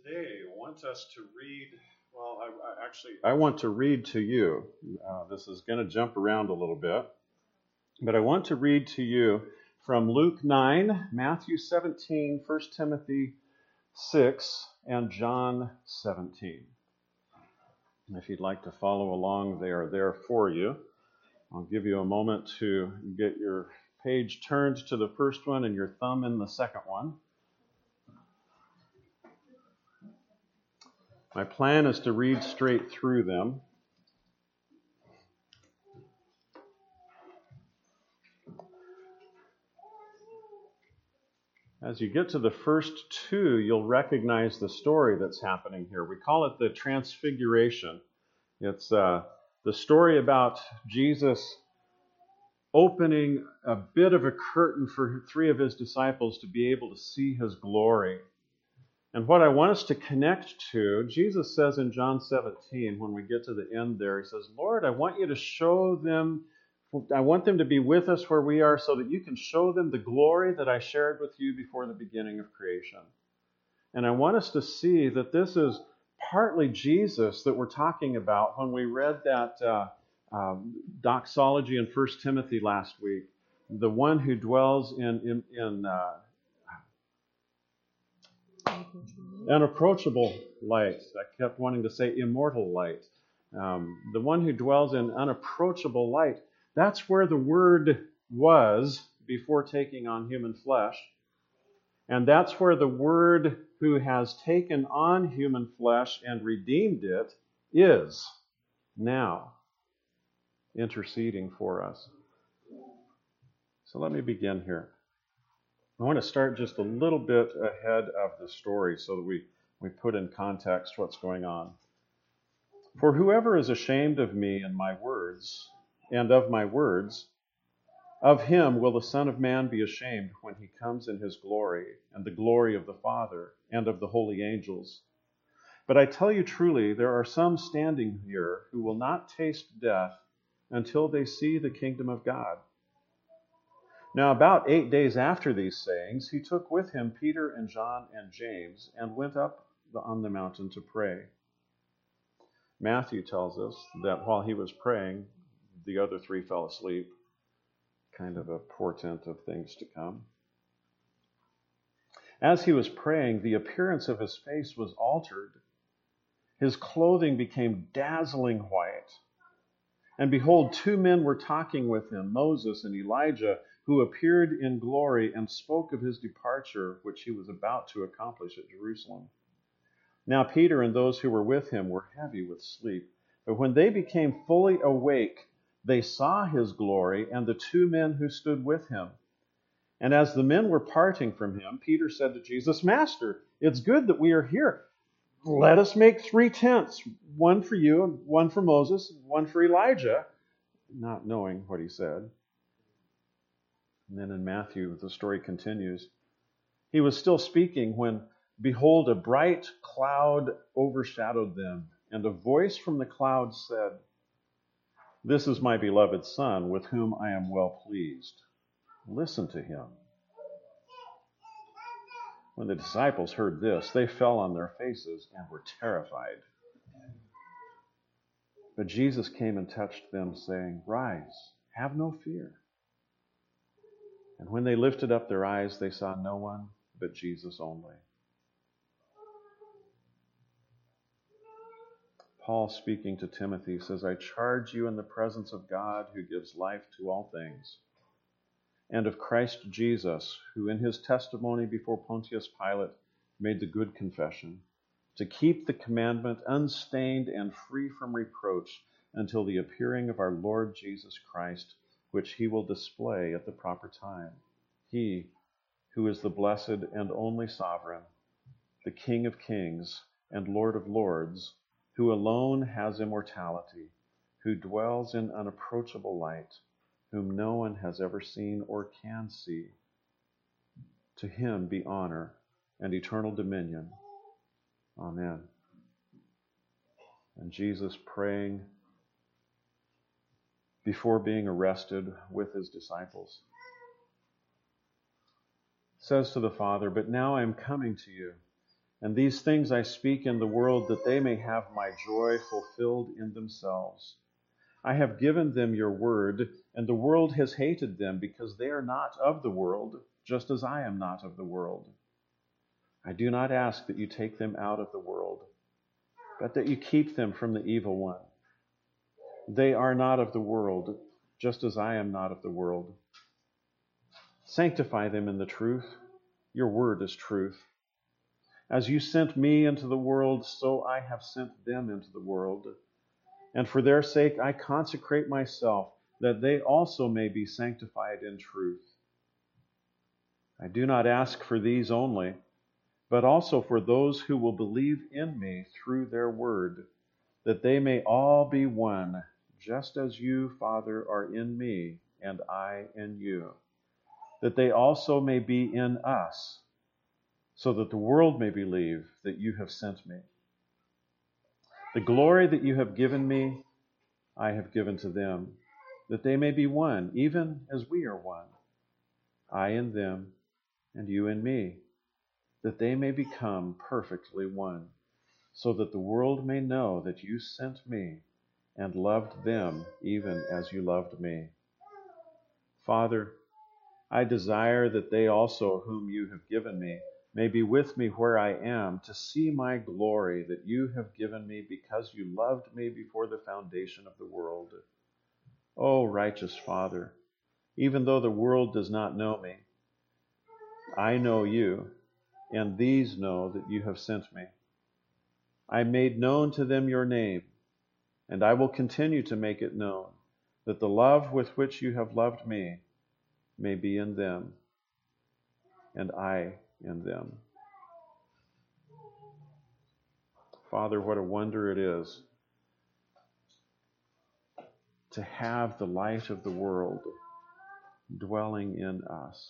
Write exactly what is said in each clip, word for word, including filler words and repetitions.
today I want us to read, well, I, I actually, I want to read to you. Uh, this is going to jump around a little bit, but I want to read to you from Luke nine, Matthew seventeen, First Timothy six, and John seventeen. If you'd like to follow along, they are there for you. I'll give you a moment to get your page turned to the first one and your thumb in the second one. My plan is to read straight through them. As you get to the first two, you'll recognize the story that's happening here. We call it the Transfiguration. It's uh, the story about Jesus opening a bit of a curtain for three of his disciples to be able to see his glory. And what I want us to connect to, Jesus says in John seventeen, when we get to the end there, he says, Lord, I want you to show them, I want them to be with us where we are so that you can show them the glory that I shared with you before the beginning of creation. And I want us to see that this is partly Jesus that we're talking about when we read that uh, um, doxology in First Timothy last week. The one who dwells in, in, in uh, unapproachable light. I kept wanting to say immortal light. Um, the one who dwells in unapproachable light. That's where the Word was before taking on human flesh. And that's where the Word who has taken on human flesh and redeemed it is now interceding for us. So let me begin here. I want to start just a little bit ahead of the story so that we, we put in context what's going on. For whoever is ashamed of me and my words, and of my words, of him will the Son of Man be ashamed when he comes in his glory, and the glory of the Father, and of the holy angels. But I tell you truly, there are some standing here who will not taste death until they see the kingdom of God. Now, about eight days after these sayings, he took with him Peter and John and James and went up on the mountain to pray. Matthew tells us that while he was praying, the other three fell asleep, kind of a portent of things to come. As he was praying, the appearance of his face was altered. His clothing became dazzling white. And behold, two men were talking with him, Moses and Elijah, who appeared in glory and spoke of his departure, which he was about to accomplish at Jerusalem. Now Peter and those who were with him were heavy with sleep. But when they became fully awake, they saw his glory and the two men who stood with him. And as the men were parting from him, Peter said to Jesus, Master, it's good that we are here. Let us make three tents, one for you, and one for Moses, and one for Elijah, not knowing what he said. And then in Matthew, the story continues. He was still speaking when, behold, a bright cloud overshadowed them, and a voice from the cloud said, This is my beloved Son, with whom I am well pleased. Listen to him. When the disciples heard this, they fell on their faces and were terrified. But Jesus came and touched them, saying, Rise, have no fear. And when they lifted up their eyes, they saw no one but Jesus only. Paul, speaking to Timothy, says, I charge you in the presence of God who gives life to all things, and of Christ Jesus, who in his testimony before Pontius Pilate made the good confession, to keep the commandment unstained and free from reproach until the appearing of our Lord Jesus Christ, which he will display at the proper time. He, who is the blessed and only sovereign, the King of kings and Lord of lords, who alone has immortality, who dwells in unapproachable light, whom no one has ever seen or can see. To him be honor and eternal dominion. Amen. And Jesus, praying before being arrested with his disciples, says to the Father, But now I am coming to you, And these things I speak in the world, that they may have my joy fulfilled in themselves. I have given them your word, and the world has hated them, because they are not of the world, just as I am not of the world. I do not ask that you take them out of the world, but that you keep them from the evil one. They are not of the world, just as I am not of the world. Sanctify them in the truth. Your word is truth. As you sent me into the world, so I have sent them into the world. And for their sake I consecrate myself, that they also may be sanctified in truth. I do not ask for these only, but also for those who will believe in me through their word, that they may all be one, just as you, Father, are in me, and I in you, that they also may be in us, so that the world may believe that you have sent me. The glory that you have given me, I have given to them, that they may be one, even as we are one, I in them, and you in me, that they may become perfectly one, so that the world may know that you sent me and loved them even as you loved me. Father, I desire that they also whom you have given me may be with me where I am, to see my glory that you have given me because you loved me before the foundation of the world. O righteous Father, even though the world does not know me, I know you, and these know that you have sent me. I made known to them your name, and I will continue to make it known, that the love with which you have loved me may be in them, and I in them. Father, what a wonder it is to have the light of the world dwelling in us.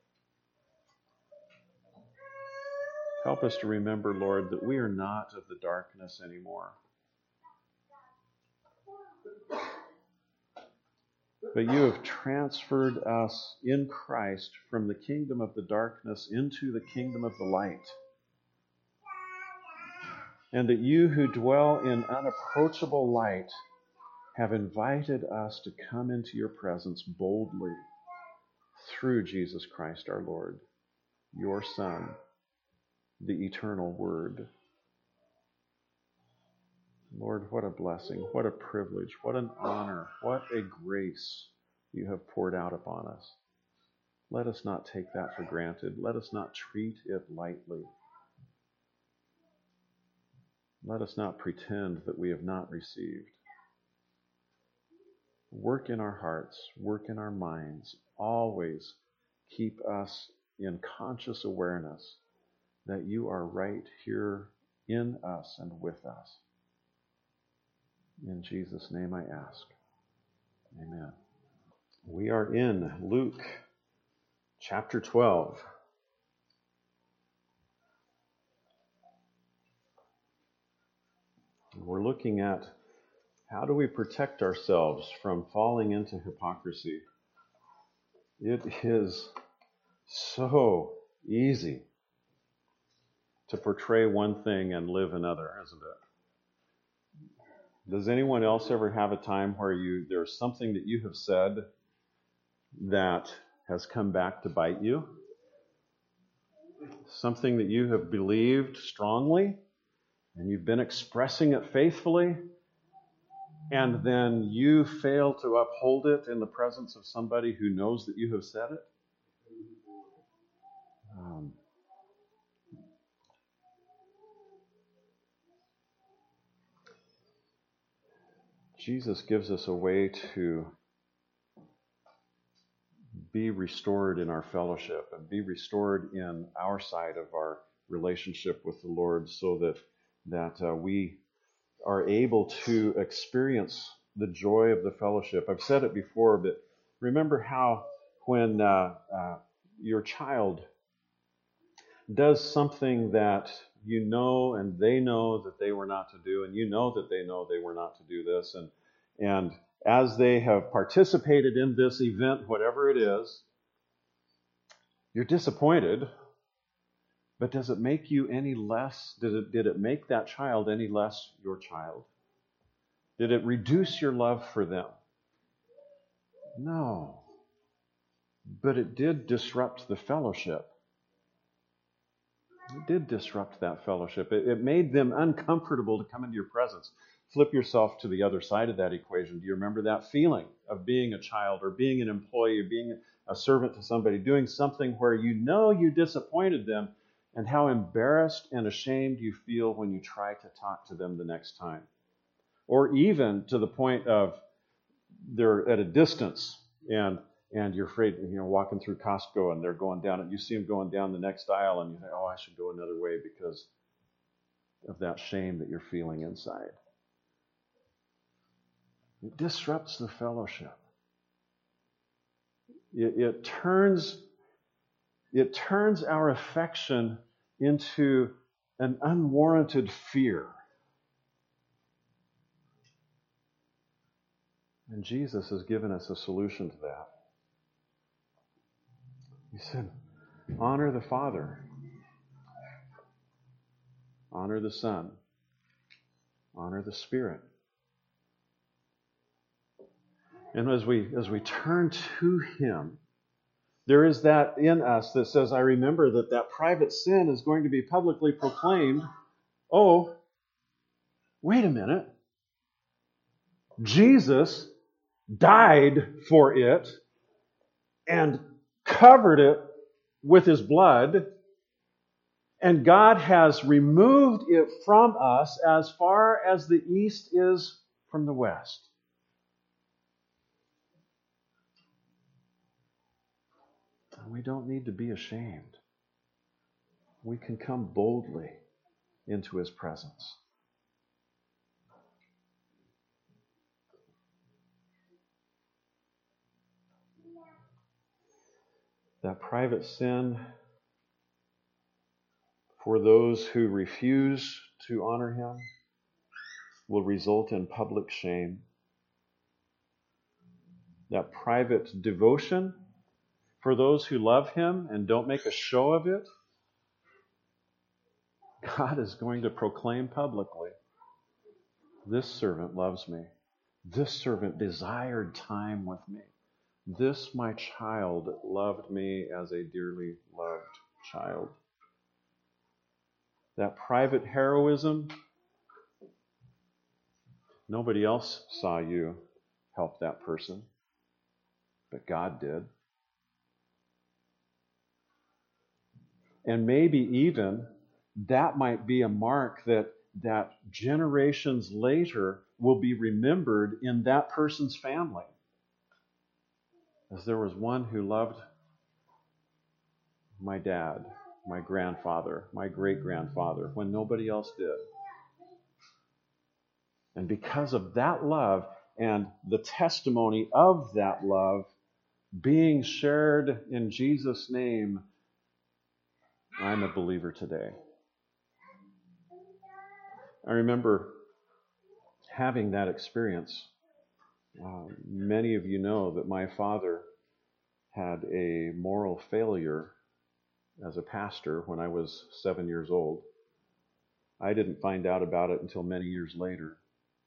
Help us to remember, Lord, that we are not of the darkness anymore, but you have transferred us in Christ from the kingdom of the darkness into the kingdom of the light. And that you who dwell in unapproachable light have invited us to come into your presence boldly through Jesus Christ our Lord, your Son, the eternal Word. Lord, what a blessing, what a privilege, what an honor, what a grace you have poured out upon us. Let us not take that for granted. Let us not treat it lightly. Let us not pretend that we have not received. Work in our hearts, work in our minds. Always keep us in conscious awareness that you are right here in us and with us. In Jesus' name I ask. Amen. We are in Luke chapter twelve. We're looking at how do we protect ourselves from falling into hypocrisy. It is so easy to portray one thing and live another, isn't it? Does anyone else ever have a time where you there's something that you have said that has come back to bite you? Something that you have believed strongly, and you've been expressing it faithfully, and then you fail to uphold it in the presence of somebody who knows that you have said it? Um, Jesus gives us a way to be restored in our fellowship and be restored in our side of our relationship with the Lord, so that that uh, we are able to experience the joy of the fellowship. I've said it before, but remember how when uh, uh, your child does something that you know and they know that they were not to do, and you know that they know they were not to do this, and and as they have participated in this event, whatever it is, you're disappointed, But does it make you any less, did it, did it make that child any less your child? Did it reduce your love for them? No. But it did disrupt the fellowship. It did disrupt that fellowship. It, it made them uncomfortable to come into your presence. Flip yourself to the other side of that equation. Do you remember that feeling of being a child or being an employee or being a servant to somebody, doing something where you know you disappointed them, and how embarrassed and ashamed you feel when you try to talk to them the next time? Or even to the point of they're at a distance and and you're afraid, you know, walking through Costco and they're going down and you see them going down the next aisle and you think, oh, I should go another way because of that shame that you're feeling inside. It disrupts the fellowship. It, it turns it turns our affection into an unwarranted fear. And Jesus has given us a solution to that. He said, honor the Father, honor the Son, honor the Spirit. And as we as we turn to Him, there is that in us that says, I remember that that private sin is going to be publicly proclaimed. Oh, wait a minute. Jesus died for it and covered it with His blood, and God has removed it from us as far as the east is from the west. And we don't need to be ashamed. We can come boldly into His presence. That private sin for those who refuse to honor Him will result in public shame. That private devotion for those who love Him and don't make a show of it, God is going to proclaim publicly, this servant loves me. This servant desired time with me. This, my child, loved me as a dearly loved child. That private heroism, nobody else saw you help that person, but God did. And maybe even that might be a mark that, that generations later will be remembered in that person's family. As there was one who loved my dad, my grandfather, my great-grandfather, when nobody else did. And because of that love and the testimony of that love being shared in Jesus' name, I'm a believer today. I remember having that experience. Uh, many of you know that my father had a moral failure as a pastor when I was seven years old. I didn't find out about it until many years later.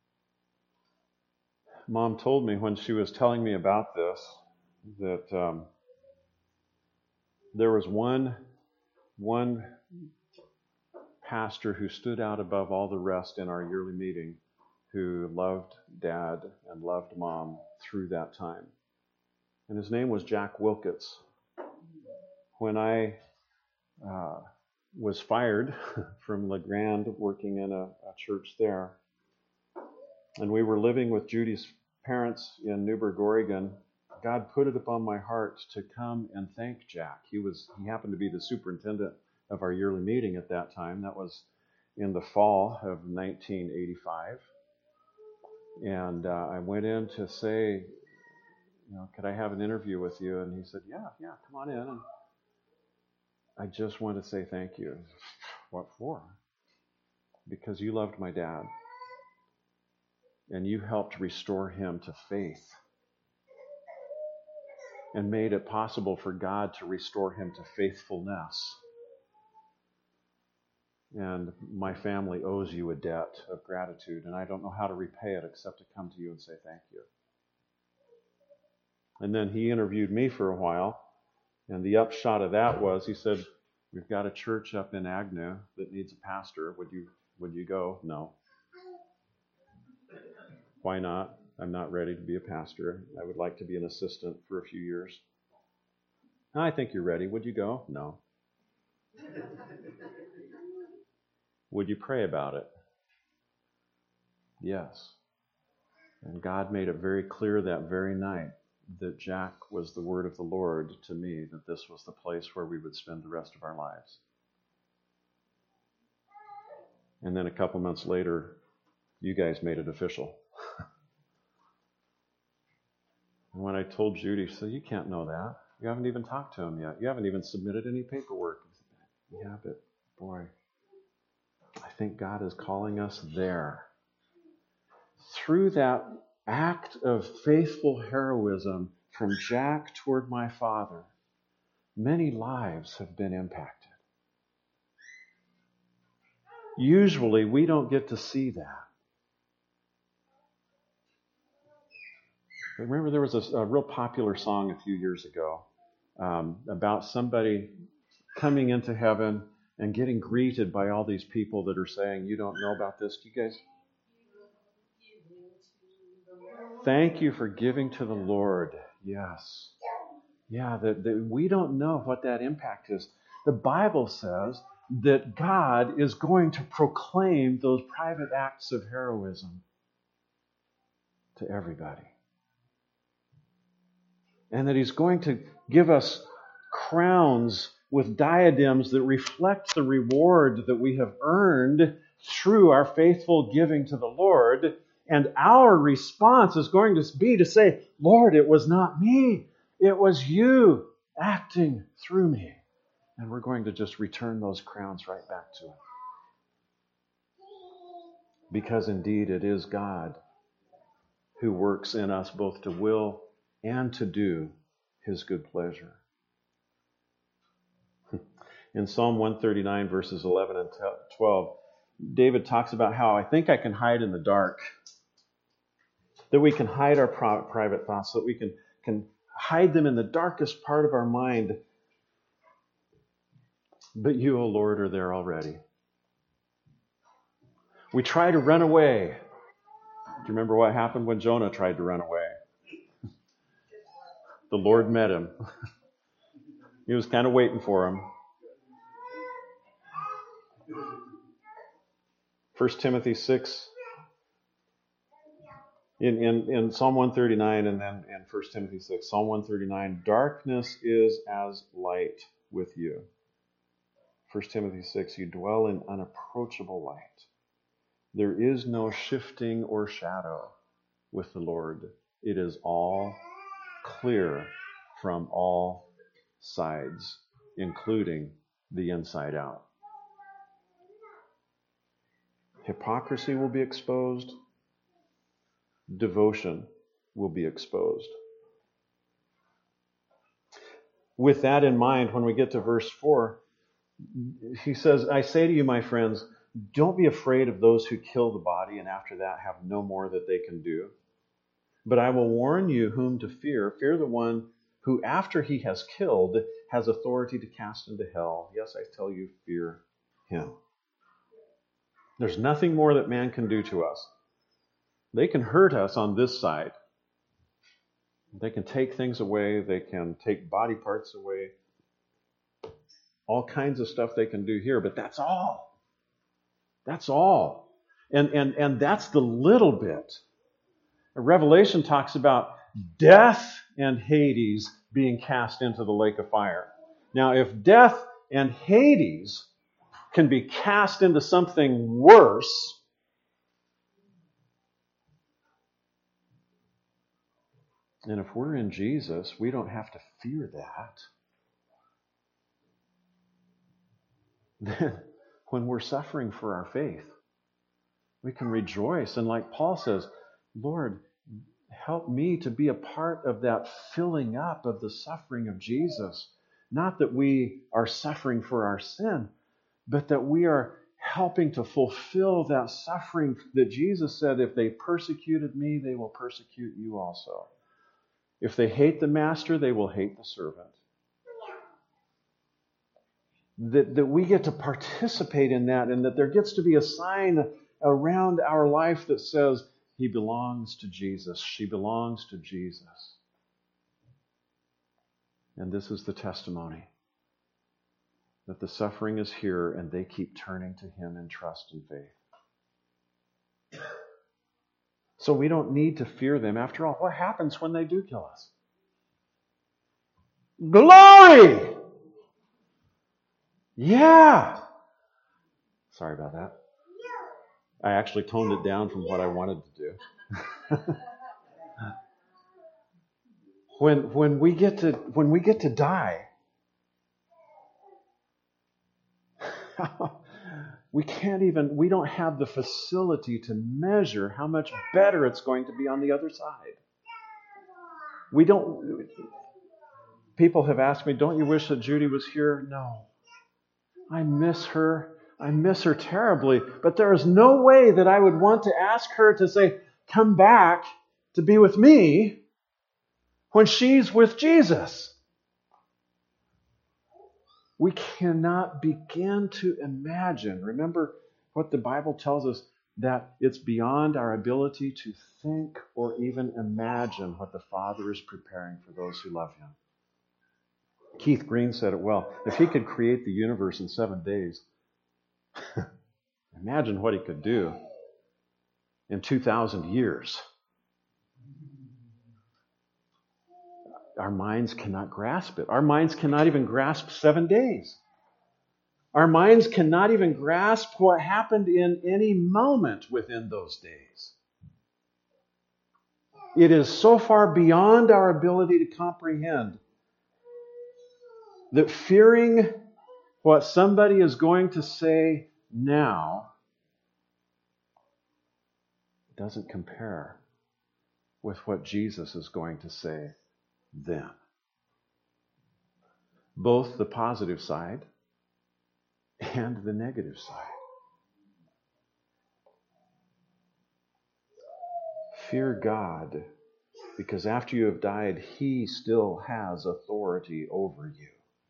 Mom told me when she was telling me about this that um, there was one, one pastor who stood out above all the rest in our yearly meeting who loved Dad and loved Mom through that time. And his name was Jack Wilkets. When I uh, was fired from La Grande, working in a, a church there, and we were living with Judy's parents in Newberg, Oregon, God put it upon my heart to come and thank Jack. He was he happened to be the superintendent of our yearly meeting at that time. That was in the fall of nineteen eighty-five. And uh, I went in to say, you know, could I have an interview with you? And he said, yeah, yeah, come on in. And I just want to say thank you. What for? Because you loved my dad. And you helped restore him to faith. And made it possible for God to restore him to faithfulness. and my family owes you a debt of gratitude, and I don't know how to repay it except to come to you and say thank you. And then he interviewed me for a while, and the upshot of that was he said, we've got a church up in Agnew that needs a pastor. Would you would you go? No. Why not? I'm not ready to be a pastor. I would like to be an assistant for a few years. I think you're ready. Would you go? No. Would you pray about it? Yes. And God made it very clear that very night that Jack was the word of the Lord to me, that this was the place where we would spend the rest of our lives. And then a couple months later, you guys made it official. And when I told Judy, she said, you can't know that. You haven't even talked to him yet. You haven't even submitted any paperwork. Yeah, but boy, I think God is calling us there. Through that act of faithful heroism from Jack toward my father, many lives have been impacted. Usually, we don't get to see that. Remember, there was a, a real popular song a few years ago um, about somebody coming into heaven and getting greeted by all these people that are saying, you don't know about this. Do you guys? Thank you for giving to the Lord. Yes. Yeah, that, that we don't know what that impact is. The Bible says that God is going to proclaim those private acts of heroism to everybody. And that He's going to give us crowns with diadems that reflect the reward that we have earned through our faithful giving to the Lord. And our response is going to be to say, Lord, it was not me. It was you acting through me. And we're going to just return those crowns right back to Him. Because indeed it is God who works in us both to will and to do His good pleasure. In Psalm one thirty-nine, verses eleven and twelve, David talks about how I think I can hide in the dark. That we can hide our private thoughts, that we can, can hide them in the darkest part of our mind. But you, O Lord, are there already. We try to run away. Do you remember what happened when Jonah tried to run away? The Lord met him. He was kind of waiting for him. First Timothy six, in, in, in Psalm one thirty-nine and then in First Timothy six, Psalm one thirty-nine, darkness is as light with you. First Timothy six, you dwell in unapproachable light. There is no shifting or shadow with the Lord. It is all clear from all sides, including the inside out. Hypocrisy will be exposed. Devotion will be exposed. With that in mind, when we get to verse four, he says, I say to you, my friends, don't be afraid of those who kill the body and after that have no more that they can do. But I will warn you whom to fear. Fear the one who, after he has killed, has authority to cast into hell. Yes, I tell you, fear him. There's nothing more that man can do to us. They can hurt us on this side. They can take things away. They can take body parts away. All kinds of stuff they can do here, but that's all. That's all. And, and, and that's the little bit. Revelation talks about death and Hades being cast into the lake of fire. Now, if death and Hades can be cast into something worse, and if we're in Jesus, we don't have to fear that. Then, when we're suffering for our faith, we can rejoice. And like Paul says, Lord, help me to be a part of that filling up of the suffering of Jesus. Not that we are suffering for our sin, but that we are helping to fulfill that suffering that Jesus said, if they persecuted me, they will persecute you also. If they hate the master, they will hate the servant. That, that we get to participate in that, and that there gets to be a sign around our life that says, he belongs to Jesus, she belongs to Jesus. And this is the testimony, that the suffering is here and they keep turning to him in trust and faith. So we don't need to fear them. After all, what happens when they do kill us? Glory! Yeah! Sorry about that. I actually toned it down from what I wanted to do. when when we get to when we get to die, we can't even we don't have the facility to measure how much better it's going to be on the other side. We don't People have asked me, don't you wish that Judy was here? No. I miss her. I miss her terribly. But there is no way that I would want to ask her to say, come back to be with me when she's with Jesus. We cannot begin to imagine. Remember what the Bible tells us, that it's beyond our ability to think or even imagine what the Father is preparing for those who love him. Keith Green said it well. If he could create the universe in seven days, imagine what he could do in two thousand years. Our minds cannot grasp it. Our minds cannot even grasp seven days. Our minds cannot even grasp what happened in any moment within those days. It is so far beyond our ability to comprehend that fearing what somebody is going to say now doesn't compare with what Jesus is going to say then. Both the positive side and the negative side. Fear God, because after you have died, he still has authority over you.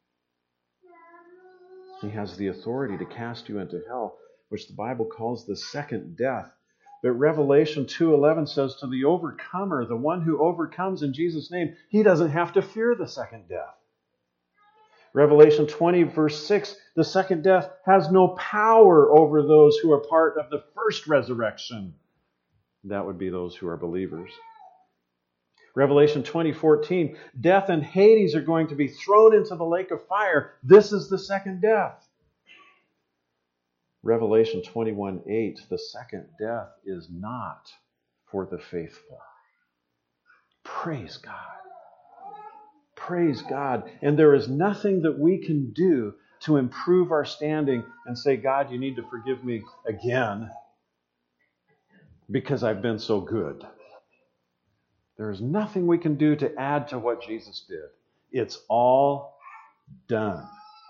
He has the authority to cast you into hell, which the Bible calls the second death. But Revelation two eleven says, to the overcomer, the one who overcomes in Jesus' name, he doesn't have to fear the second death. Revelation twenty, verse six, the second death has no power over those who are part of the first resurrection. That would be those who are believers. Revelation twenty fourteen, death and Hades are going to be thrown into the lake of fire. This is the second death. Revelation twenty-one eight, the second death is not for the faithful. Praise God. Praise God. And there is nothing that we can do to improve our standing and say, God, you need to forgive me again because I've been so good. There is nothing we can do to add to what Jesus did. It's all done.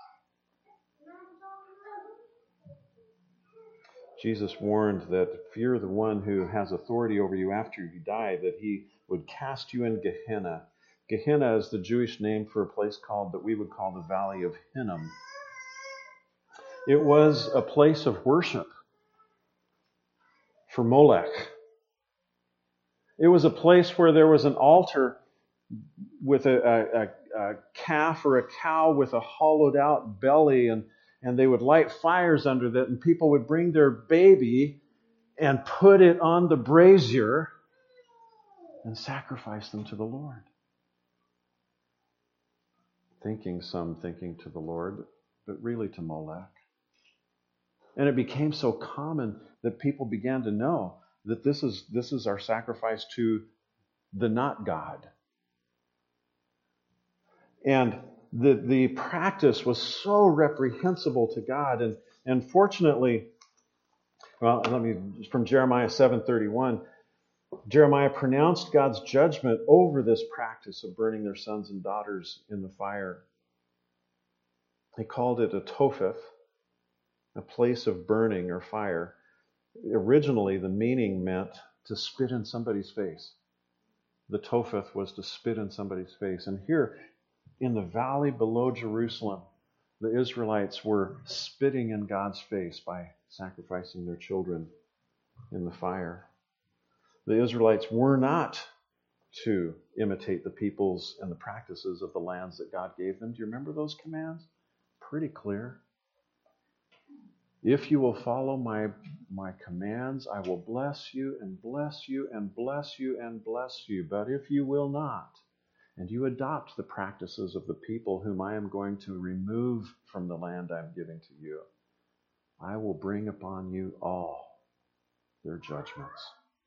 Jesus warned that fear the one who has authority over you after you die, that he would cast you in Gehenna. Gehenna is the Jewish name for a place called that we would call the Valley of Hinnom. It was a place of worship for Molech. It was a place where there was an altar with a, a, a, a calf or a cow with a hollowed out belly, and, and they would light fires under that, and people would bring their baby and put it on the brazier and sacrifice them to the Lord. Thinking some thinking to the Lord, but really to Molech. And it became so common that people began to know that this is this is our sacrifice to the not God. And the, the practice was so reprehensible to God. And, and fortunately, well, let me, from Jeremiah seven thirty-one, Jeremiah pronounced God's judgment over this practice of burning their sons and daughters in the fire. He called it a topheth. a place of burning or fire. Originally, the meaning meant to spit in somebody's face. The Topheth was to spit in somebody's face. And here, in the valley below Jerusalem, the Israelites were spitting in God's face by sacrificing their children in the fire. The Israelites were not to imitate the peoples and the practices of the lands that God gave them. Do you remember those commands? Pretty clear. If you will follow my, my commands, I will bless you and bless you and bless you and bless you. But if you will not, and you adopt the practices of the people whom I am going to remove from the land I'm giving to you, I will bring upon you all their judgments.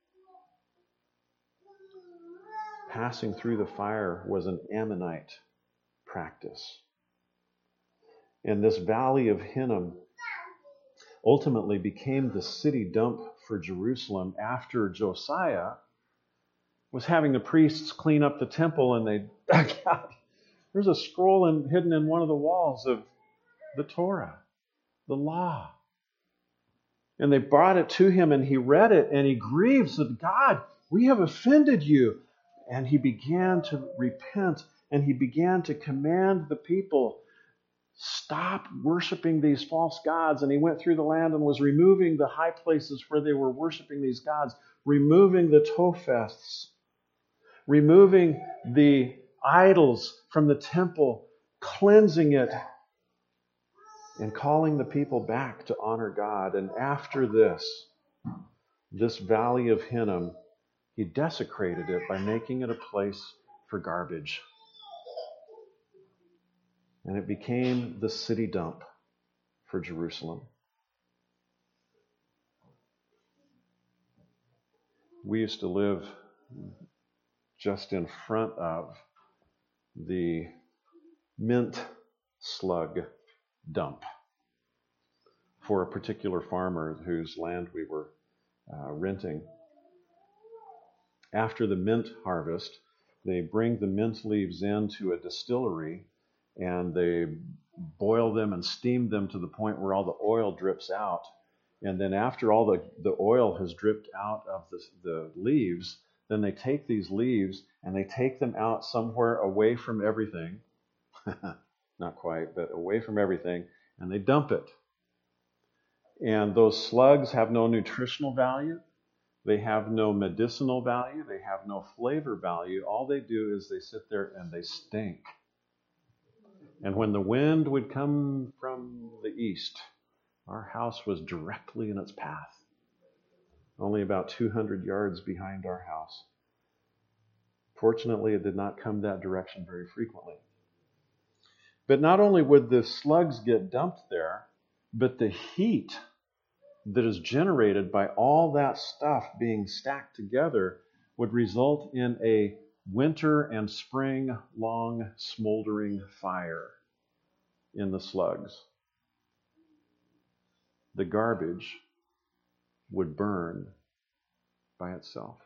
Passing through the fire was an Ammonite practice. And this valley of Hinnom ultimately became the city dump for Jerusalem after Josiah was having the priests clean up the temple, and they dug out. There's a scroll in, hidden in one of the walls of the Torah, the law. And they brought it to him, and he read it, and he grieved, said, God, we have offended you. And he began to repent, and he began to command the people, stop worshiping these false gods. And he went through the land and was removing the high places where they were worshiping these gods, removing the Topheths, removing the idols from the temple, cleansing it, and calling the people back to honor God. And after this, this valley of Hinnom, he desecrated it by making it a place for garbage. And it became the city dump for Jerusalem. We used to live just in front of the mint slug dump for a particular farmer whose land we were uh, renting. After the mint harvest, they bring the mint leaves into a distillery, and they boil them and steam them to the point where all the oil drips out. And then after all the, the oil has dripped out of the, the leaves, then they take these leaves and they take them out somewhere away from everything. Not quite, but away from everything, and they dump it. And those slugs have no nutritional value. They have no medicinal value. They have no flavor value. All they do is they sit there and they stink. And when the wind would come from the east, our house was directly in its path, only about two hundred yards behind our house. Fortunately, it did not come that direction very frequently. But not only would the slugs get dumped there, but the heat that is generated by all that stuff being stacked together would result in a winter and spring long smoldering fire in the slugs. The garbage would burn by itself.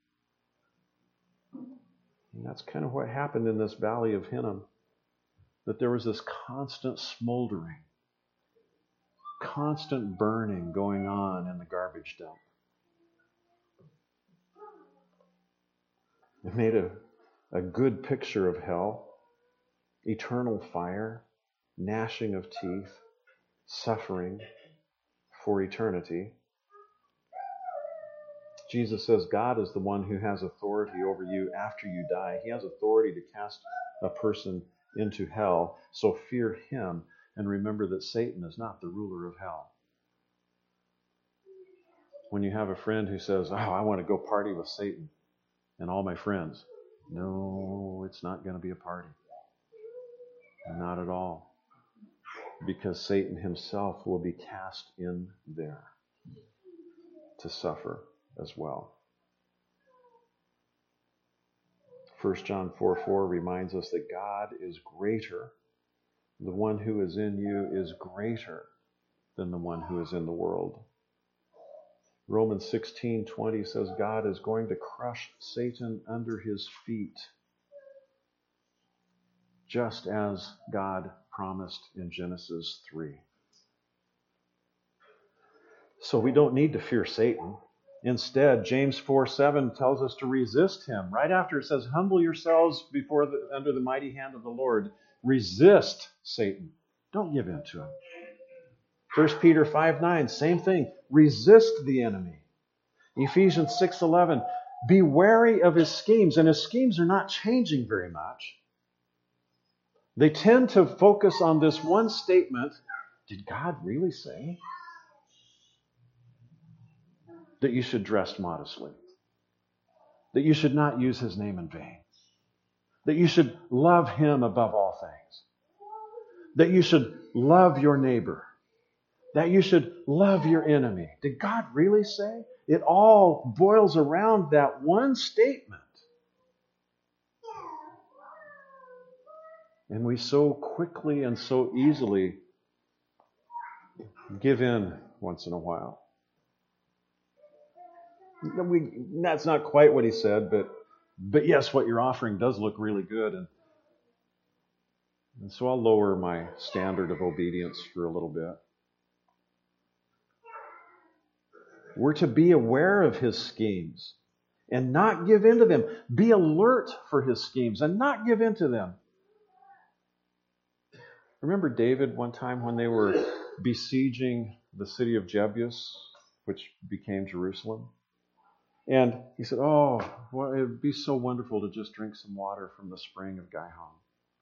And that's kind of what happened in this valley of Hinnom, that there was this constant smoldering, constant burning going on in the garbage dump. It made a, a good picture of hell, eternal fire, gnashing of teeth, suffering for eternity. Jesus says God is the one who has authority over you after you die. He has authority to cast a person into hell, so fear him. And remember that Satan is not the ruler of hell. When you have a friend who says, oh, I want to go party with Satan and all my friends. No, it's not going to be a party. Not at all. Because Satan himself will be cast in there to suffer as well. First John four four reminds us that God is greater. The one who is in you is greater than the one who is in the world. Romans sixteen twenty says God is going to crush Satan under his feet, just as God promised in Genesis three. So we don't need to fear Satan. Instead, James four seven tells us to resist him. Right after it says, humble yourselves before the, under the mighty hand of the Lord. Resist Satan. Don't give in to him. First Peter five nine, same thing. Resist the enemy. Ephesians six eleven, be wary of his schemes. And his schemes are not changing very much. They tend to focus on this one statement. Did God really say that you should dress modestly? That you should not use his name in vain? That you should love him above all things? That you should love your neighbor? That you should love your enemy? Did God really say? It all boils around that one statement. And we so quickly and so easily give in once in a while. We, that's not quite what he said, but but yes, what you're offering does look really good. And, and so I'll lower my standard of obedience for a little bit. We're to be aware of his schemes and not give in to them. Be alert for his schemes and not give in to them. Remember David one time when they were besieging the city of Jebus, which became Jerusalem? And he said, oh, well, it would be so wonderful to just drink some water from the spring of Gihon.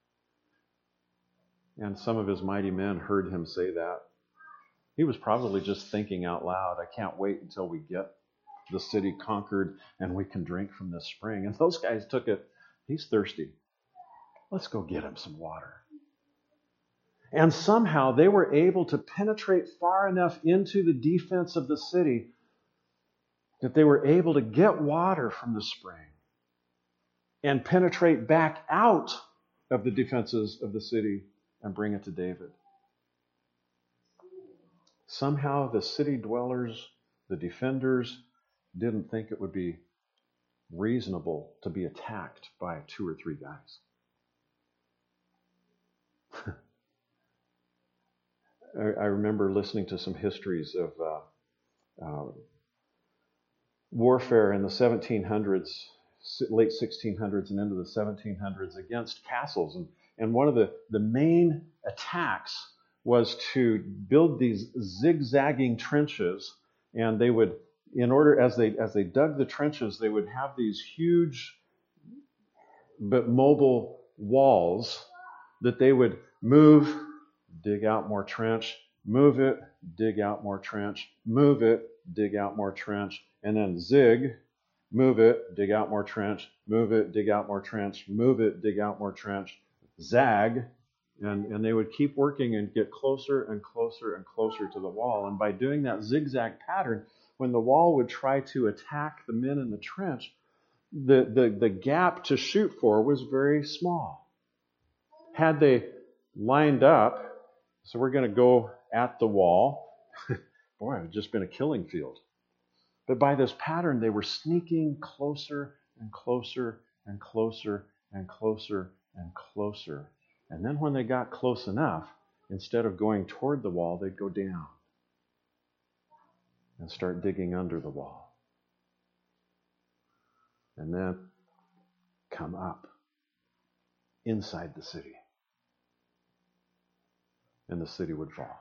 And some of his mighty men heard him say that. He was probably just thinking out loud, I can't wait until we get the city conquered and we can drink from this spring. And those guys took it, he's thirsty. Let's go get him some water. And somehow they were able to penetrate far enough into the defense of the city that they were able to get water from the spring and penetrate back out of the defenses of the city and bring it to David. Somehow the city dwellers, the defenders, didn't think it would be reasonable to be attacked by two or three guys. I remember listening to some histories of uh, uh, warfare in the seventeen hundreds, late sixteen hundreds and into the seventeen hundreds against castles. And, and one of the, the main attacks was to build these zigzagging trenches. And they would, in order, as they as they dug the trenches, they would have these huge but mobile walls that they would move, dig out more trench, move it, dig out more trench, move it, dig out more trench, and then zig, move it, dig out more trench, move it, dig out more trench, move it, dig out more trench, zag, and, and they would keep working and get closer and closer and closer to the wall. And by doing that zigzag pattern, when the wall would try to attack the men in the trench, the, the, the gap to shoot for was very small. Had they lined up, so we're going to go at the wall, boy, it had just been a killing field. But by this pattern, they were sneaking closer and closer and closer and closer and closer. And then when they got close enough, instead of going toward the wall, they'd go down and start digging under the wall. And then come up inside the city. And the city would fall.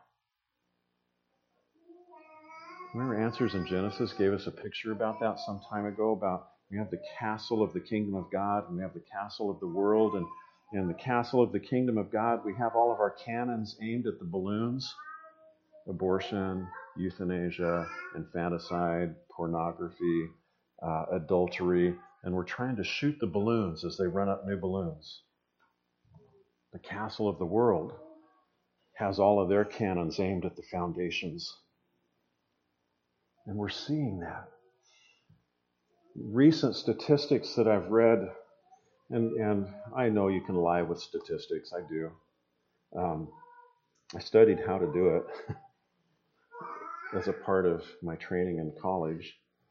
Remember Answers in Genesis gave us a picture about that some time ago, about we have the castle of the kingdom of God and we have the castle of the world. And in the castle of the kingdom of God, we have all of our cannons aimed at the balloons: abortion, euthanasia, infanticide, pornography, uh, adultery. And we're trying to shoot the balloons as they run up new balloons. The castle of the world has all of their cannons aimed at the foundations. And we're seeing that. Recent statistics that I've read, and, and I know you can lie with statistics, I do. Um, I studied how to do it as a part of my training in college.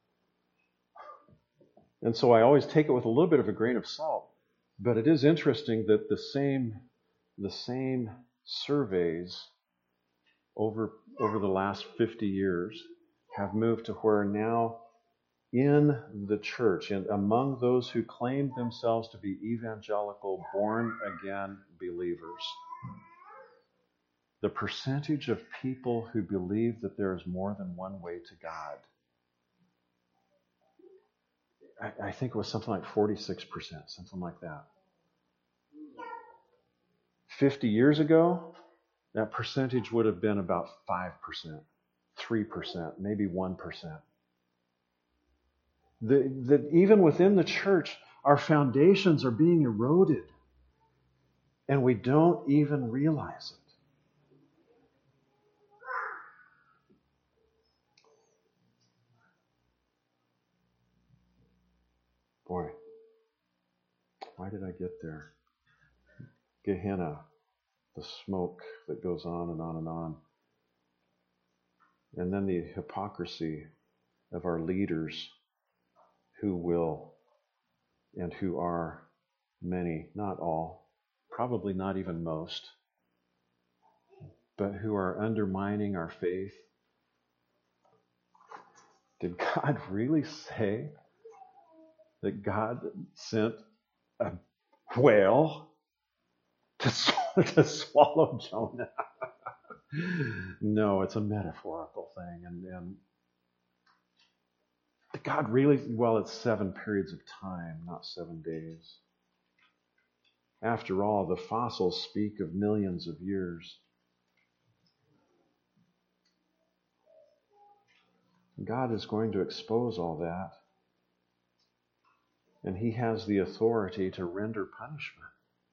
And so I always take it with a little bit of a grain of salt. But it is interesting that the same, the same surveys over over the last fifty years have moved to where now in the church, and among those who claim themselves to be evangelical, born-again believers, the percentage of people who believe that there is more than one way to God, I, I think it was something like forty-six percent, something like that. fifty years ago, that percentage would have been about five percent, three percent, maybe one percent. That even within the church, our foundations are being eroded, and we don't even realize it. Boy, why did I get there? Gehenna, the smoke that goes on and on and on. And then the hypocrisy of our leaders who will and who are many, not all, probably not even most, but who are undermining our faith. Did God really say that God sent a whale to, to swallow Jonah? No, it's a metaphorical thing. And, and God really, well, it's seven periods of time, not seven days. After all, the fossils speak of millions of years. God is going to expose all that. And He has the authority to render punishment.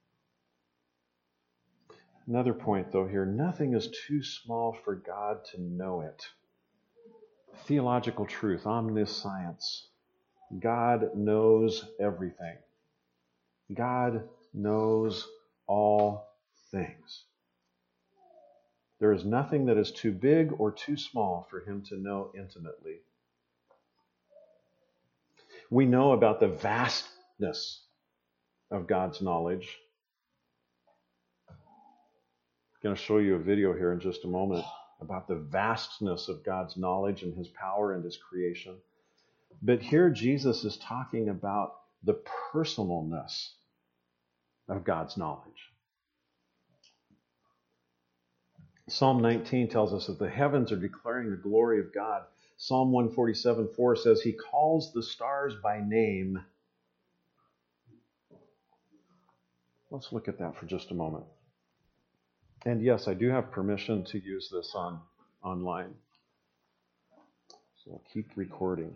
Another point, though, here, nothing is too small for God to know it. Theological truth, omniscience. God knows everything. God knows all things. There is nothing that is too big or too small for Him to know intimately. We know about the vastness of God's knowledge. I'm going to show you a video here in just a moment about the vastness of God's knowledge and His power and His creation. But here Jesus is talking about the personalness of God's knowledge. Psalm nineteen tells us that the heavens are declaring the glory of God. Psalm one forty-seven four says He calls the stars by name. Let's look at that for just a moment. And yes, I do have permission to use this on online. So I'll keep recording.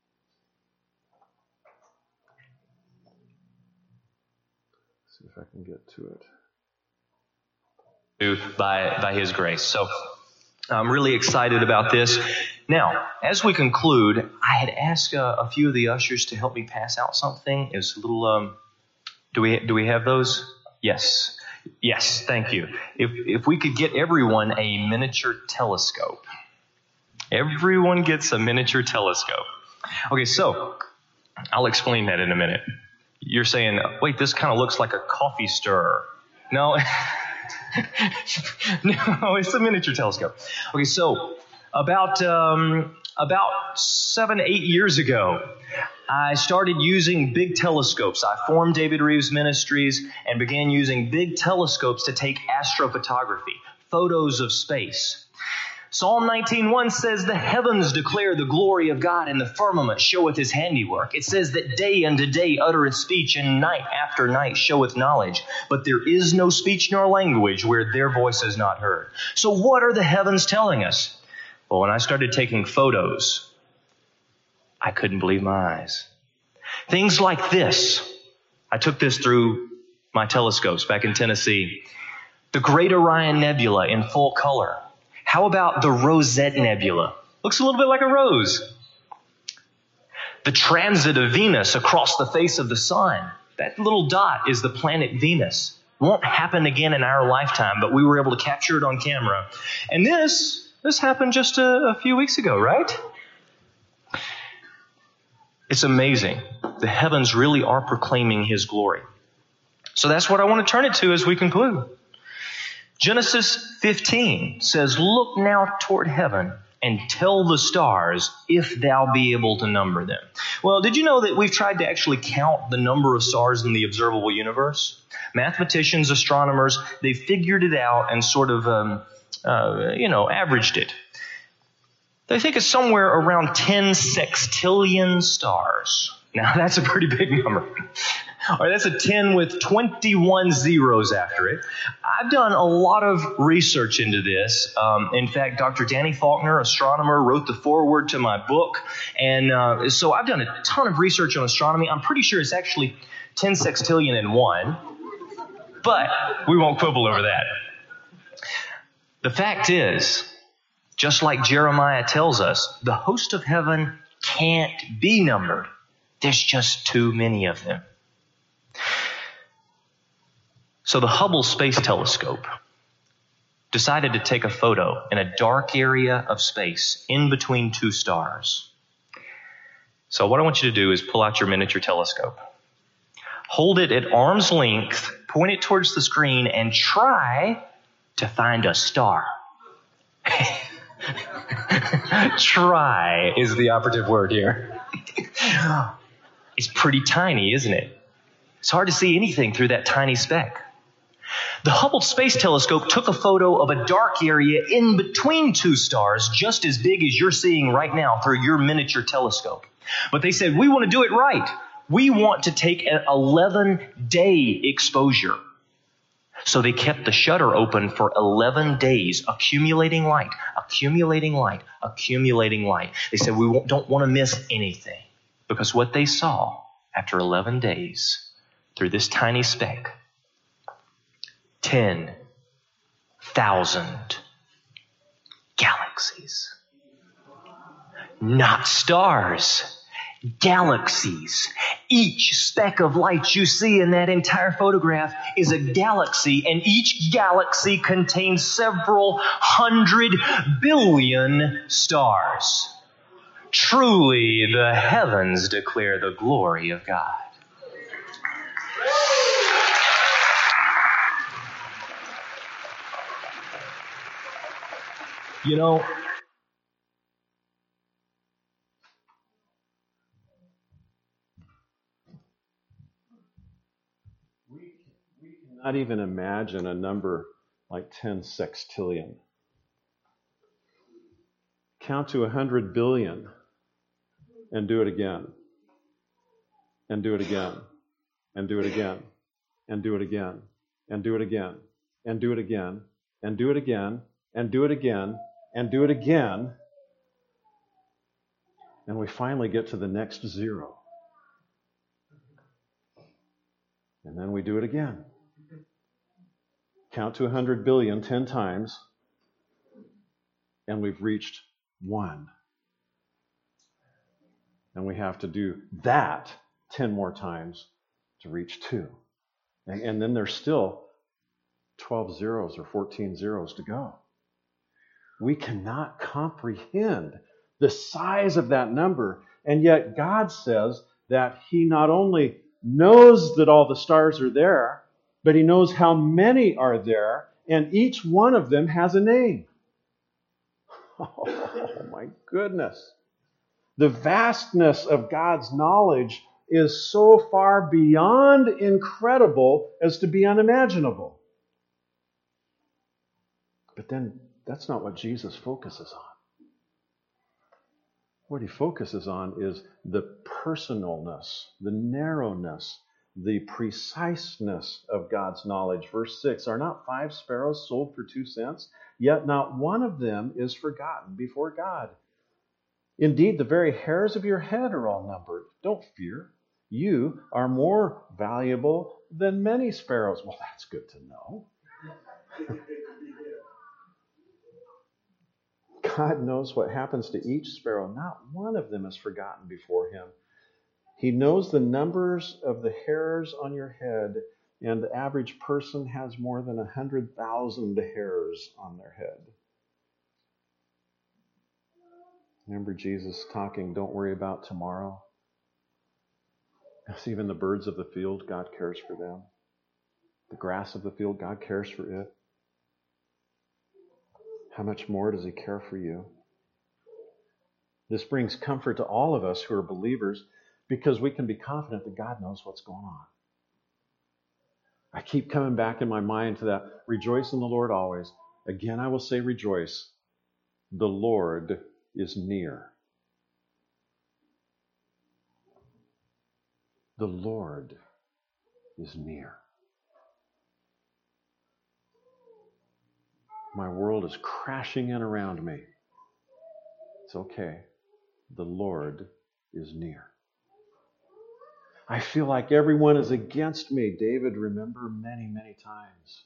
Let's see if I can get to it. By, by His grace. So I'm really excited about this. Now, as we conclude, I had asked uh, a few of the ushers to help me pass out something. It's a little, um, do we do we have those? Yes. Yes, thank you. If if we could get everyone a miniature telescope. Everyone gets a miniature telescope. Okay, so I'll explain that in a minute. You're saying, wait, this kind of looks like a coffee stirrer. No, no, it's a miniature telescope. Okay, so about um, about seven, eight years ago, I started using big telescopes. I formed David Reeves Ministries and began using big telescopes to take astrophotography, photos of space. Psalm nineteen one says, the heavens declare the glory of God, and the firmament showeth His handiwork. It says that day unto day uttereth speech, and night after night showeth knowledge. But there is no speech nor language where their voice is not heard. So what are the heavens telling us? Well, when I started taking photos, I couldn't believe my eyes. Things like this. I took this through my telescopes back in Tennessee. The Great Orion Nebula in full color. How about the Rosette Nebula? Looks a little bit like a rose. The transit of Venus across the face of the sun. That little dot is the planet Venus. Won't happen again in our lifetime, but we were able to capture it on camera. And this, this happened just a, a few weeks ago, right? It's amazing. The heavens really are proclaiming His glory. So that's what I want to turn it to as we conclude. Genesis fifteen says, look now toward heaven and tell the stars if thou be able to number them. Well, did you know that we've tried to actually count the number of stars in the observable universe? Mathematicians, astronomers, they figured it out and sort of, um, uh, you know, averaged it. They think it's somewhere around ten sextillion stars. Now, that's a pretty big number. All right, that's a ten with twenty-one zeros after it. I've done a lot of research into this. Um, in fact, Doctor Danny Faulkner, astronomer, wrote the foreword to my book. And uh, so I've done a ton of research on astronomy. I'm pretty sure it's actually ten sextillion and one. But we won't quibble over that. The fact is, just like Jeremiah tells us, the host of heaven can't be numbered. There's just too many of them. So the Hubble Space Telescope decided to take a photo in a dark area of space in between two stars. So what I want you to do is pull out your miniature telescope. Hold it at arm's length, point it towards the screen, and try to find a star. Try is the operative word here. It's pretty tiny, isn't it? It's hard to see anything through that tiny speck. The Hubble Space Telescope took a photo of a dark area in between two stars, just as big as you're seeing right now through your miniature telescope. But they said, we want to do it right. We want to take an eleven-day exposure. So they kept the shutter open for eleven days, accumulating light, accumulating light, accumulating light. They said, we don't want to miss anything. Because what they saw after eleven days through this tiny speck, ten thousand galaxies. Not stars, galaxies. Each speck of light you see in that entire photograph is a galaxy, and each galaxy contains several hundred billion stars. Truly, the heavens declare the glory of God. You know, we, we cannot even imagine a number like ten sextillion. Count to one hundred billion. And do it again, and do it again, and do it again, and do it again, and do it again, and do it again, and do it again, and do it again, and do it again, and we finally get to the next zero. And then we do it again. Count to one hundred billion ten times, and we've reached one. And we have to do that ten more times to reach two. And, and then there's still twelve zeros or fourteen zeros to go. We cannot comprehend the size of that number. And yet God says that He not only knows that all the stars are there, but He knows how many are there, and each one of them has a name. Oh, my goodness. The vastness of God's knowledge is so far beyond incredible as to be unimaginable. But then that's not what Jesus focuses on. What He focuses on is the personalness, the narrowness, the preciseness of God's knowledge. Verse six, are not five sparrows sold for two cents? Yet not one of them is forgotten before God. Indeed, the very hairs of your head are all numbered. Don't fear. You are more valuable than many sparrows. Well, that's good to know. God knows what happens to each sparrow. Not one of them is forgotten before Him. He knows the numbers of the hairs on your head, and the average person has more than one hundred thousand hairs on their head. Remember Jesus talking, don't worry about tomorrow. Yes, even the birds of the field, God cares for them. The grass of the field, God cares for it. How much more does He care for you? This brings comfort to all of us who are believers because we can be confident that God knows what's going on. I keep coming back in my mind to that, rejoice in the Lord always. Again, I will say rejoice. The Lord is near. The Lord is near. My world is crashing in around me. It's okay. The Lord is near. I feel like everyone is against me. David, remember many, many times.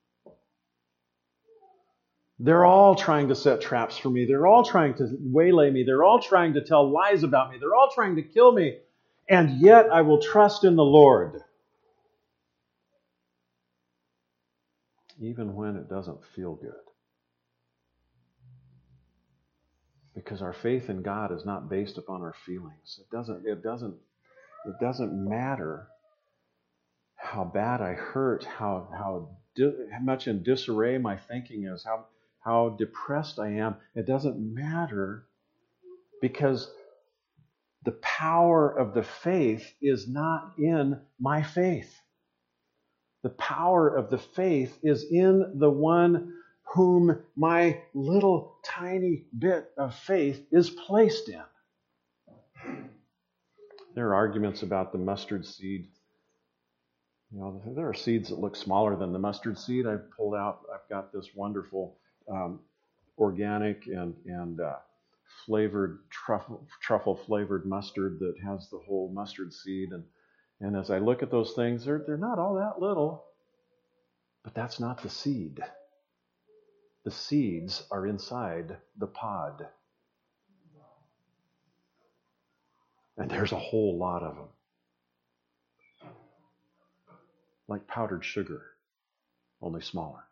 They're all trying to set traps for me. They're all trying to waylay me. They're all trying to tell lies about me. They're all trying to kill me. And yet I will trust in the Lord. Even when it doesn't feel good. Because our faith in God is not based upon our feelings. It doesn't, it doesn't, it doesn't matter how bad I hurt, how how, di- how much in disarray my thinking is, how how depressed I am. It doesn't matter because the power of the faith is not in my faith. The power of the faith is in the one whom my little tiny bit of faith is placed in. There are arguments about the mustard seed. You know, there are seeds that look smaller than the mustard seed. I've pulled out, I've got this wonderful um, organic and, and uh, flavored, truffle, truffle flavored mustard that has the whole mustard seed. And, and as I look at those things, they're, they're not all that little, but that's not the seed. The seeds are inside the pod. And there's a whole lot of them. Like powdered sugar, only smaller.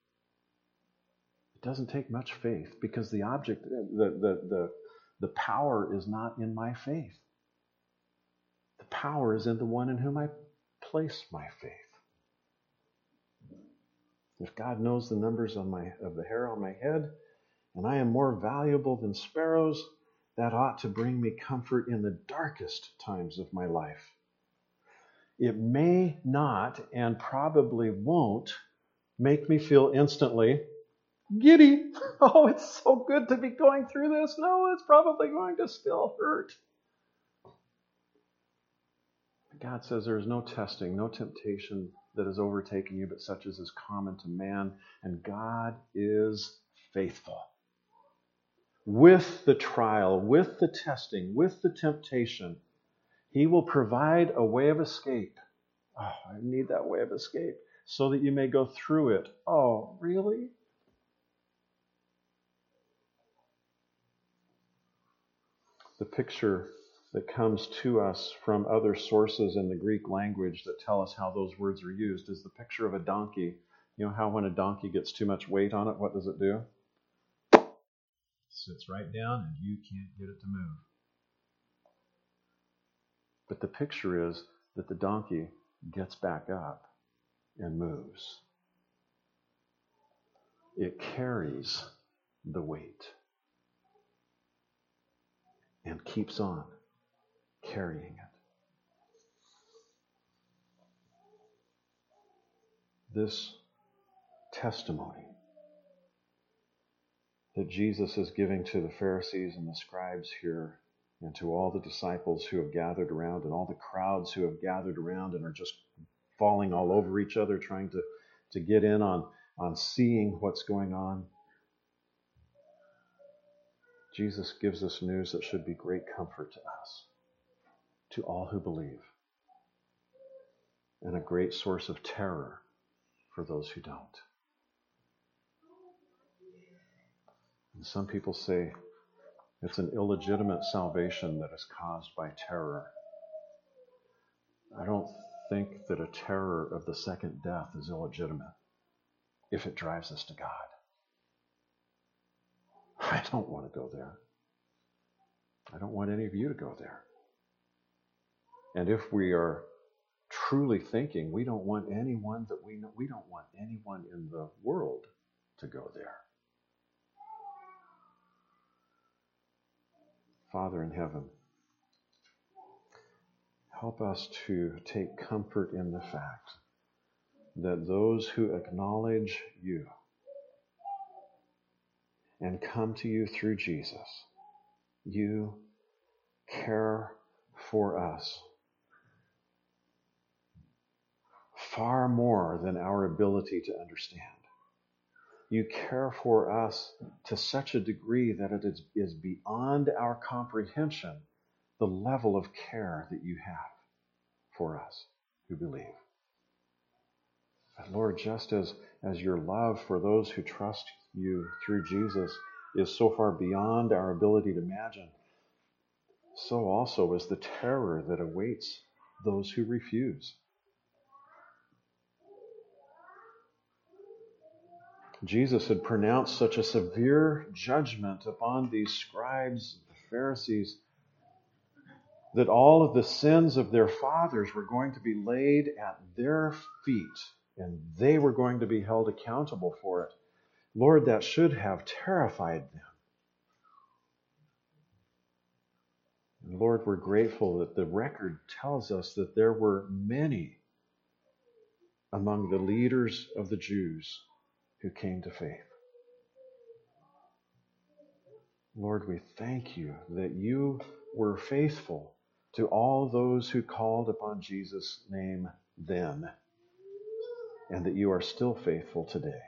It doesn't take much faith because the object, the, the, the, the power is not in my faith. The power is in the one in whom I place my faith. If God knows the numbers on my, of the hair on my head, and I am more valuable than sparrows, that ought to bring me comfort in the darkest times of my life. It may not, and probably won't, make me feel instantly giddy. Oh, it's so good to be going through this. No, it's probably going to still hurt. God says there is no testing, no temptation that has overtaken you, but such as is common to man. And God is faithful. With the trial, with the testing, with the temptation, He will provide a way of escape. Oh, I need that way of escape so that you may go through it. Oh, really? The picture that comes to us from other sources in the Greek language that tell us how those words are used is the picture of a donkey. You know how when a donkey gets too much weight on it, what does it do? It sits right down and you can't get it to move. But the picture is that the donkey gets back up and moves. It carries the weight and keeps on carrying it. This testimony that Jesus is giving to the Pharisees and the scribes here, and to all the disciples who have gathered around, and all the crowds who have gathered around and are just falling all over each other, trying to, to get in on, on seeing what's going on. Jesus gives us news that should be great comfort to us, to all who believe, and a great source of terror for those who don't. And some people say it's an illegitimate salvation that is caused by terror. I don't think that a terror of the second death is illegitimate if it drives us to God. I don't want to go there. I don't want any of you to go there. And if we are truly thinking we don't want anyone that we know, we don't want anyone in the world to go there. Father in heaven, help us to take comfort in the fact that those who acknowledge you and come to you through Jesus, you care for us far more than our ability to understand. You care for us to such a degree that it is, is beyond our comprehension, the level of care that you have for us who believe. And Lord, just as, as your love for those who trust you through Jesus is so far beyond our ability to imagine, so also is the terror that awaits those who refuse. Jesus had pronounced such a severe judgment upon these scribes, the Pharisees, that all of the sins of their fathers were going to be laid at their feet, and they were going to be held accountable for it. Lord, that should have terrified them. And Lord, we're grateful that the record tells us that there were many among the leaders of the Jews who came to faith. Lord, we thank you that you were faithful to all those who called upon Jesus' name then, and that you are still faithful today.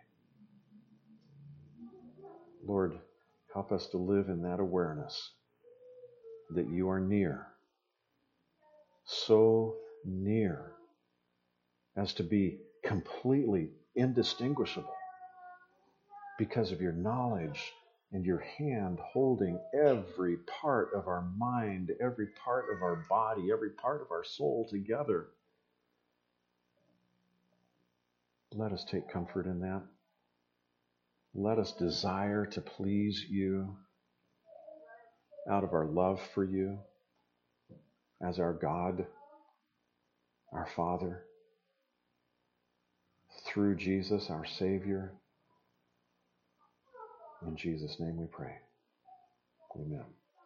Lord, help us to live in that awareness that you are near, so near as to be completely indistinguishable because of your knowledge and your hand holding every part of our mind, every part of our body, every part of our soul together. Let us take comfort in that. Let us desire to please you out of our love for you as our God, our Father, through Jesus, our Savior. In Jesus' name we pray. Amen.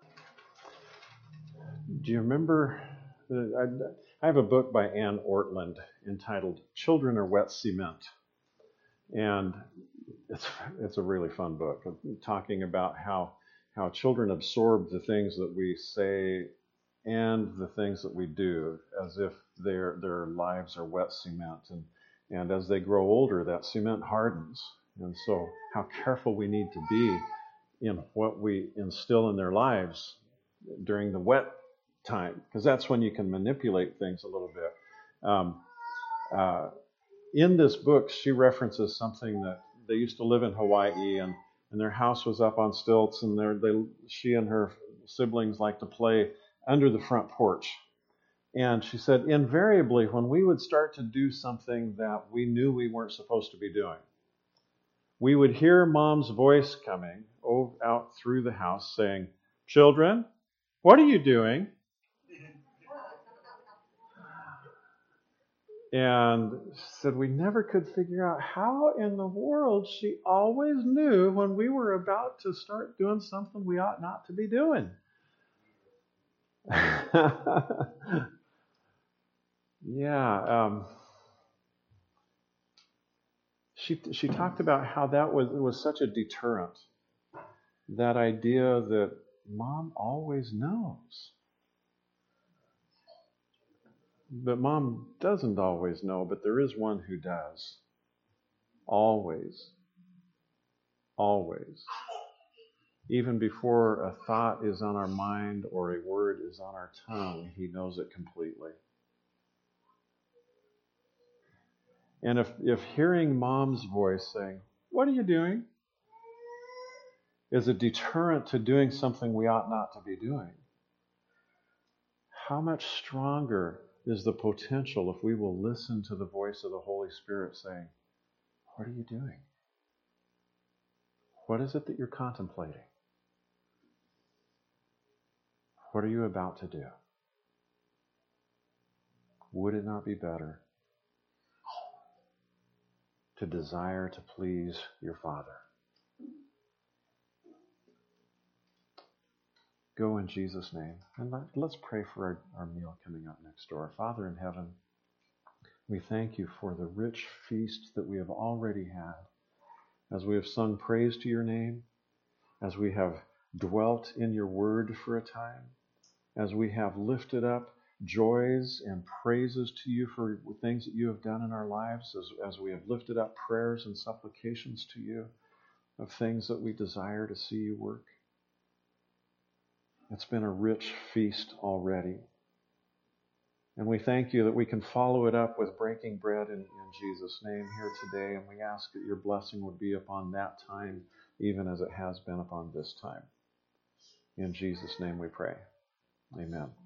Do you remember? I have a book by Ann Ortland entitled Children Are Wet Cement. And it's it's a really fun book, talking about how how children absorb the things that we say and the things that we do as if their their lives are wet cement. And, and as they grow older, that cement hardens. And so how careful we need to be in what we instill in their lives during the wet time, because that's when you can manipulate things a little bit. Um, uh, in this book, she references something that they used to live in Hawaii, and, and their house was up on stilts, and they, she and her siblings liked to play under the front porch. And she said, invariably, when we would start to do something that we knew we weren't supposed to be doing, we would hear Mom's voice coming out through the house saying, "Children, what are you doing?" And said we never could figure out how in the world she always knew when we were about to start doing something we ought not to be doing. yeah. Um, she she talked about how that was was such a deterrent. That idea that Mom always knows. But Mom doesn't always know, but there is one who does. Always. Always. Even before a thought is on our mind or a word is on our tongue, He knows it completely. And if, if hearing Mom's voice saying, "What are you doing?" is a deterrent to doing something we ought not to be doing, how much stronger is the potential if we will listen to the voice of the Holy Spirit saying, "What are you doing? What is it that you're contemplating? What are you about to do? Would it not be better to desire to please your Father?" Go in Jesus' name. And let, let's pray for our, our meal coming up next door. Father in heaven, we thank you for the rich feast that we have already had. As we have sung praise to your name, as we have dwelt in your word for a time, as we have lifted up joys and praises to you for things that you have done in our lives, as, as we have lifted up prayers and supplications to you of things that we desire to see you work. It's been a rich feast already. And we thank you that we can follow it up with breaking bread in, in Jesus' name here today. And we ask that your blessing would be upon that time, even as it has been upon this time. In Jesus' name we pray. Amen.